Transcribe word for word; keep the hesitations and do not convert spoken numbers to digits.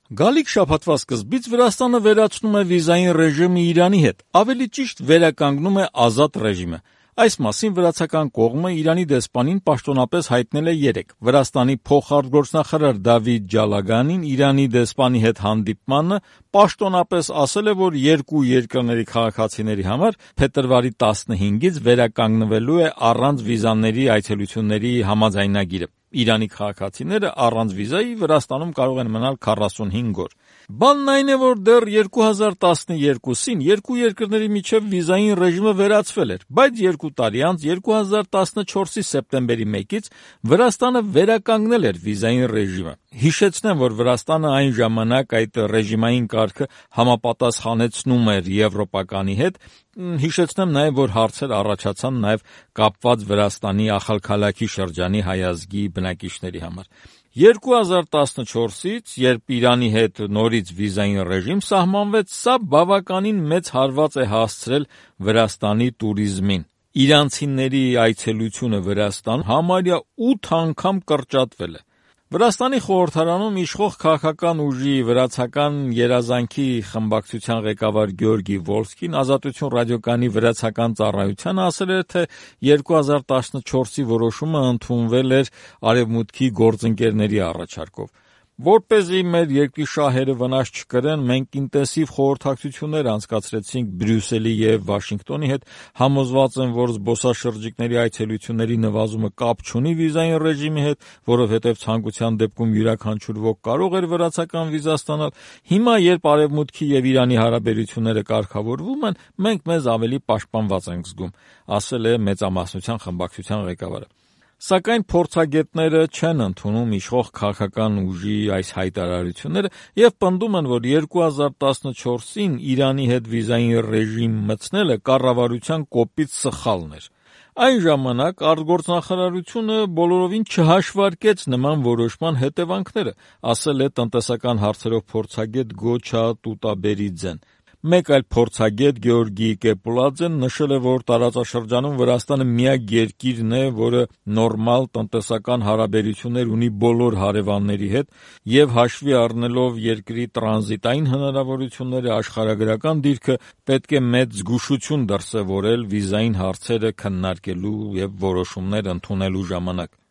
Գալիք շաբաթվա սկզբից Վրաստանը վերացնում է վիզային ռեժիմը Իրանի հետ, ավելի ճիշտ վերականգնում է ազատ ռեժիմը։ Այս մասին վրացական կողմը Իրանի դեսպանին պաշտոնապես հայտնել է երեկ։ Վրաստանի փոխարտգործնախարար Դավիթ Ջալագանին Իրանի դեսպանի հետ հանդիպմանը պաշտոնապես ասել է, որ երկու երկրների քաղաքացիների համար փետրվարի տասնհինգից վերականգնվելու է առանց վիզաների այցելությունների համաձայնագիրը։ Իրանի քաղաքացիները առանց վիզայի Վրաստանում կարող են մնալ քառասունհինգ օր։ Բանն այն է, որ դեռ երկու հազար տասնյոթին երկու երկրների միջև վիզային ռեժիմը վերացվել էր, բայց երկու տարի անց երկու հազար տասնչորսի սեպտեմբերի մեկից Վրաստանը վերականգնել էր վիզային ռեժիմը։ Հիշեցնեմ, որ Վրաստանը այն ժամանակ այդ ռեժիմային կարգը համապատասխանեցնում էր եվրոպականի հետ։ Հիշեցնեմ նաև, որ հարցեր առաջացան նաև կապված Վրաստանի Ախալքալաքի շրջանի հայ ազգի բնակիչների համար։ երկու հազար տասնչորսից, երբ Իրանի հետ նորից վիզային ռեժիմ սահմանվեց, սա բավականին մեծ հարված է հասցրել Վրաստանի տուրիզմին։ Իրանցիների այցելությունը Վրաստան համարյա ութ անգամ կրճատվել է։ Վրաստանի խորհրդարանում իշխող քաղաքական ուժի վրացական երազանքի խմբակցության ղեկավար Գյորգի Վոլսկին Ազատություն ռադիոկայանի վրացական ծառայությանը ասել էր, թե երկու հազար տասնչորսի որոշումը ընդունվել էր Արևմուտքի գործընկերների առաջարկով։ Որպեսզի մեր երկրի շահերը վնաս չկրեն, մենք ինտենսիվ խորհրդակցություններ անցկացրեցինք Բրյուսելի և Վաշինգտոնի հետ, համոզված եմ, որ զբոսաշրջիկների այցելությունների նվազումը կապ չունի վիզային ռեժիմի հետ, որովհետև ցանկության դեպքում յուրաքանչյուր ոք կարող էր վրացական վիզա ստանալ։ Հիմա, երբ Արևմուտքի և Իրանի հարաբերությունները կարգավորվում են, մենք մեզ ավելի պաշտպանված ենք զգում, ասել է մեծամասնության խմբակցության ղեկավարը։ Սակայն փորձագետները չեն ընդունում իշխող քաղաքական ուժի այս հայտարարությունները և պնդում են, որ երկու հազար տասնչորսին Իրանի հետ վիզային ռեժիմ մտցնելը կառավարության կոպիտ սխալն էր։ Այն ժամանակ արտգործնախարարությունը բոլորովին չհաշվարկեց նման որոշման հետևանքները, ասել է տնտեսական հարցերով փորձագետ Գոչա Տուտաբերիձեն։ Մեկ այլ փորձագետ Գեորգի Կեպուլաձեն նշել է, որ տարածաշրջանում Վրաստանը միակ երկիրն է, որը նորմալ տնտեսական հարաբերություններ ունի բոլոր հարևանների հետ և հաշվի առնելով երկրի տրանզիտային հնարավորությունները, աշխարհագրական դիրքը, պետք է մեծ զգուշություն դրսևորել վիզային հարցերը քննարկելու և որոշումներ ընդունելու ժամանակ։